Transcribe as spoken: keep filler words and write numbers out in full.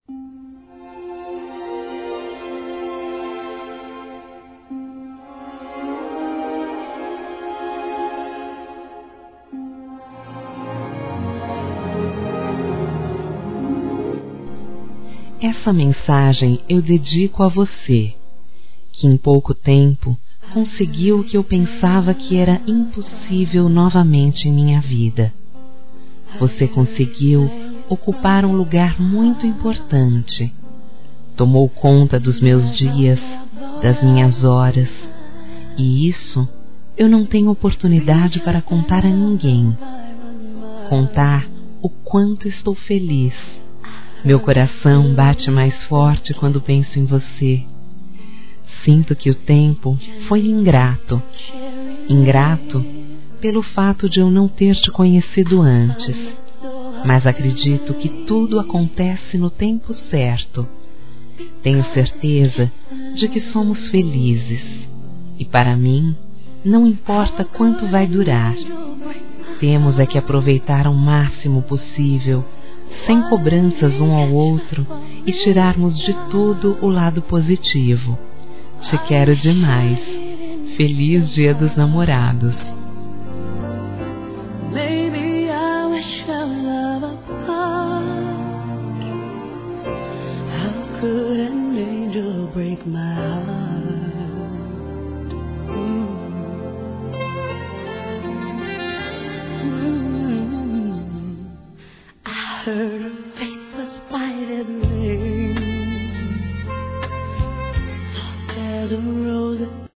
Essa mensagem eu dedico a você, que em pouco tempo conseguiu o que eu pensava que era impossível novamente em minha vida. Você conseguiu ocupar um lugar muito importante. Tomou conta dos meus dias, das minhas horas, e isso eu não tenho oportunidade para contar a ninguém. Contar o quanto estou feliz. Meu coração bate mais forte quando penso em você. Sinto que o tempo foi ingrato. Ingrato pelo fato de eu não ter te conhecido antes. Mas acredito que tudo acontece no tempo certo. Tenho certeza de que somos felizes. E para mim, não importa quanto vai durar. Temos é que aproveitar ao máximo possível, sem cobranças um ao outro, e tirarmos de tudo o lado positivo. Te quero demais. Feliz Dia dos Namorados.